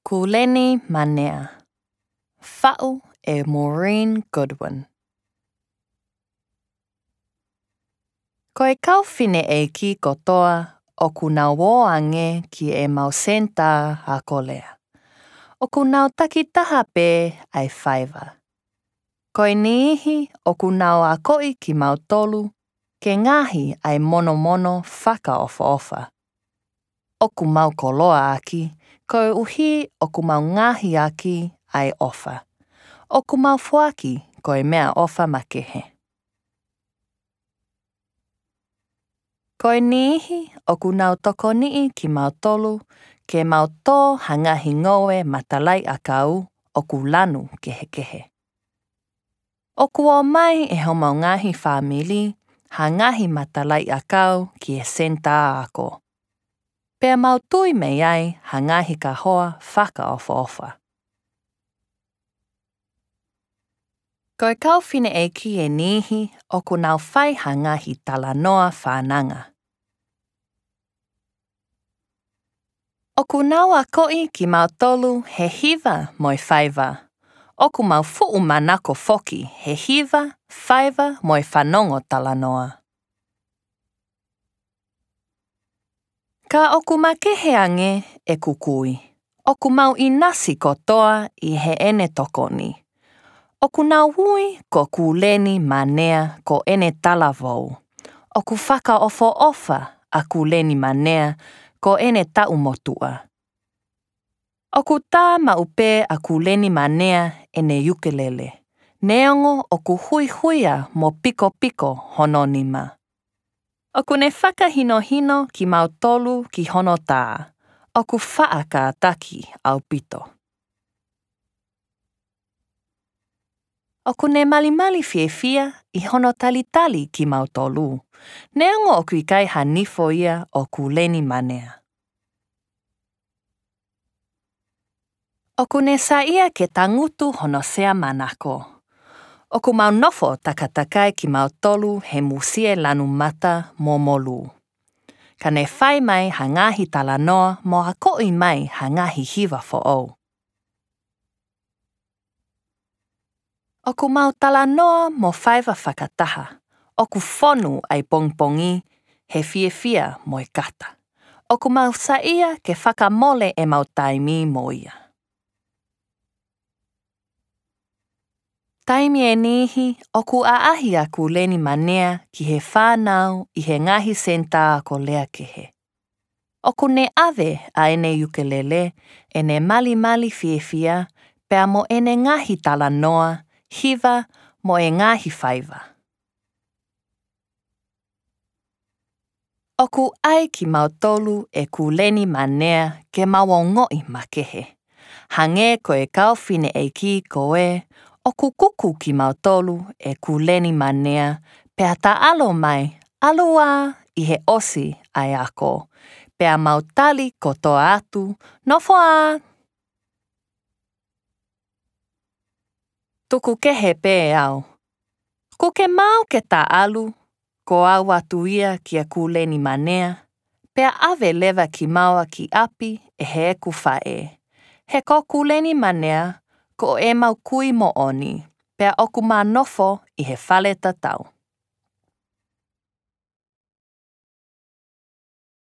Kuleni Manea. Wha'u e Maureen Goodwin. Ko e kauwhine e ki kotoa o ku nau woange ki e mausenta a kolea. O ku nau takitaha pe ai whaiva. Ko e niihi o ku nau a koi ki mautolu ke ngahi ai mono whakaofa-ofa. O ku mau koloa aki, ko e uhi o ku mau ngahi aki ai ofa. O ku mau fuaki ko e mea ofa makehe. Ko e niihi o ku nau tokonii ki mautolu ke mau tō hangahi ngoe matalai a kau o ku lanu kehe. O ku o mai e ho mau ngahi whamili, hangahi matalai a kau ki e senta ako. Pea mau tui mei ai hangahi ka hoa whakaofa-ofa. Ko e kauwhine e ki e nihi o ku nau whai hangahi talanoa whananga. O ku nau a koi ki mautolu he hiva moi whaiva. O ku mau fuu manako foki he hiva, whaiva moi whanongo talanoa. Ka o ku makehe ange e kukui. O ku mau inasi kotoa i he ene tokoni. O ku nau hui ko kuleni manea ko ene talavou. O ku whakaofo-ofa a kuleni manea ko ene taumotua. O ku tā maupe a kuleni manea ene ukulele. Neongo o ku huihuia mo piko hononima. O ku ne whakahino ki mautolu ki hono tā. O ku whaaka taki au pito. O ku ne malimali fiefia i hono talitali ki mautolu. Neongo o ku ikai hanifo ia o kuleni manea. O ku ne saia ke tangutu hono sea manako. O ku mau nofo takatakai ki mautolu he musie lanu mata mo molu. Ka ne whai mai hangahi talanoa mo a koi mai hangahi hiva fo'ou. O ku mau talanoa mo whaiva whakataha. O ku whonu ai pongpongi he fiefia mo e kata. O ku mau saia ke whakamole e mau taimi mo ia. Taimi e nihi o ku aahi a kuleni manea ki he whānau i he ngahi senta ko lea kehe. O ku ne ave a ene ukulele e ne mali fiefia pea mo ene ngahi talanoa, hiva mo e ngahi whaiva. O ku ai ki mautolu e kuleni manea ke mawongoi makehe. Hange ko e kauwhine e ki koe, o ku kuku ki mautolu e kuleni manea pea ta alo mai, alua i he osi ai ako. Pea mautali kotoa atu, nofoa! Tuku kehe pe au. Ku ke mau ke ta alu, ko au atu ia ki a kuleni manea, pea ave lewa ki maua ki api e he eku whae. He ko kuleni manea, ko e mau kui mo oni, pea oku mā nofo i he whale tatau.